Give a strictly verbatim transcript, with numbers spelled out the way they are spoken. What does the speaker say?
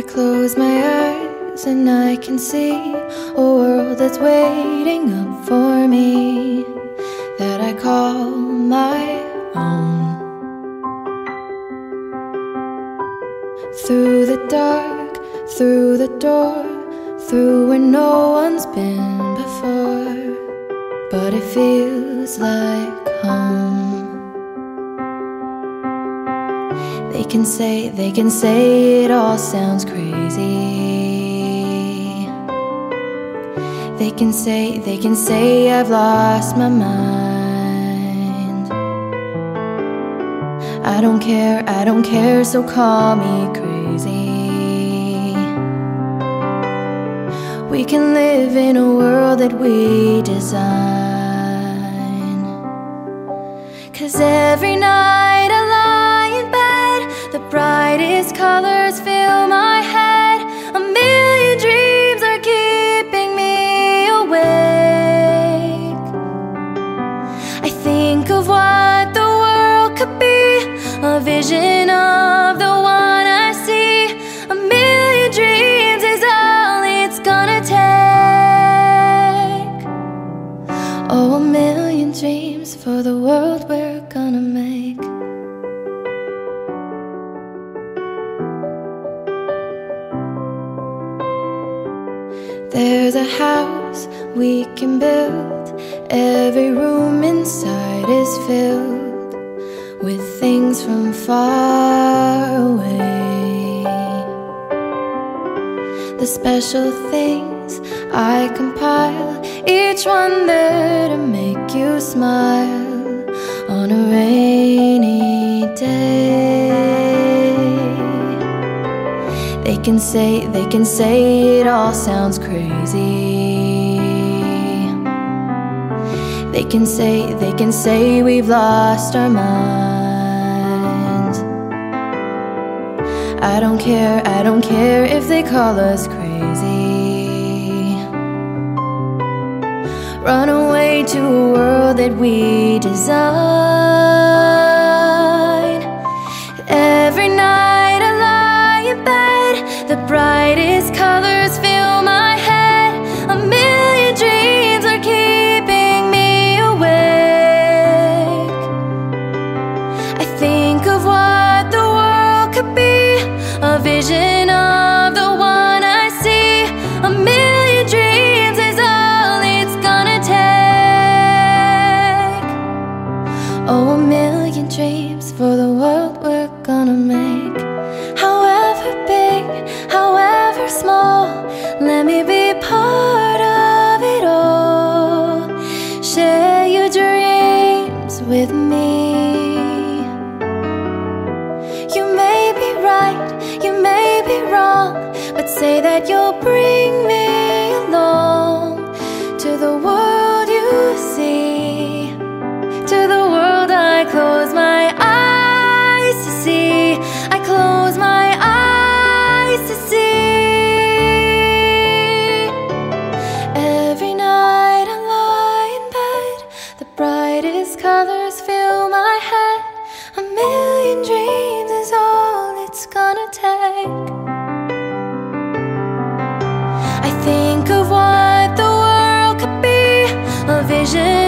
close my eyes and I can see a world that's waiting up for me, that I call my own. Through the dark, through the door, through where no one's been before, but it feels like home. They can say, they can say it all sounds crazy. They can say, they can say I've lost my mind. I don't care, I don't care, so call me crazy. We can live in a world that we design. 'Cause every night I lie in bed, the brightest colors fill my head. A million dreams are keeping me awake. I think of what the world could be, a vision of the one I see. A million dreams is all it's gonna take. Oh, a million dreams for the world we're gonna make. There's a house we can build. Every room inside is filled with things from far away. The special things I compile, each one there to make you smile on a rainy day. They can say, they can say it all sounds crazy. They can say, they can say we've lost our minds. I don't care, I don't care if they call us crazy. Run away to a world that we design. Every night I lie in bed, the brightest colors fill my head. A million dreams are keeping me awake. I think of what the world could be, a vision of the one I see. A million dreams is all it's gonna take. Oh, a million dreams for the world we're gonna make. However big, however small, let me be part of it all. Share your dreams with me. You may be right, you may be wrong, but say that you'll bring me along to the world you see, to the world I close my eyes to see. I close my eyes to see. Every night I lie in bed, the brightest colors fill my head. A million dreams is all it's gonna take. I think of what the world could be, a vision